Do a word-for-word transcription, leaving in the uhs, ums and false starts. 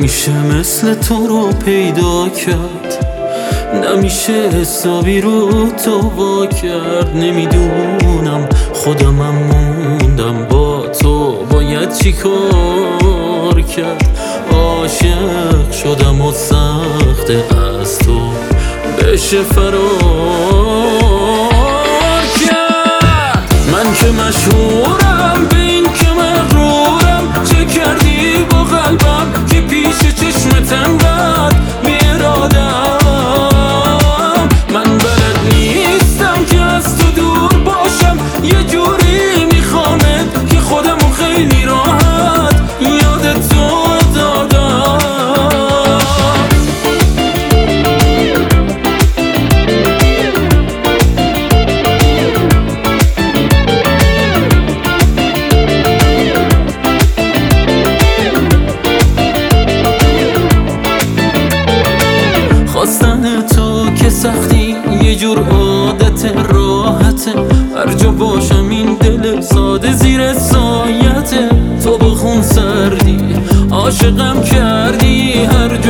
نمیشه مثل تو رو پیدا کرد، نمیشه حسابی رو تو وا کرد. نمیدونم خودمم موندم با تو باید چی کار کرد. عاشق شدم و سخته از تو بشه فرار کرد. من که مشهورم به این که مغرورم، چه کردی با قلبم که پیش چشمت انقدر بی‌اراده‌ام. من بلد نیستم که از تو دور باشم، یه جوری میخوامت که خودمو خیلی راحت یادت تو دادم. خواستن تو که سختی یه جور عادت راحته، هر جا باشم این دل ساده زیر سایته. تو با خون سردی عاشقم کردی، هر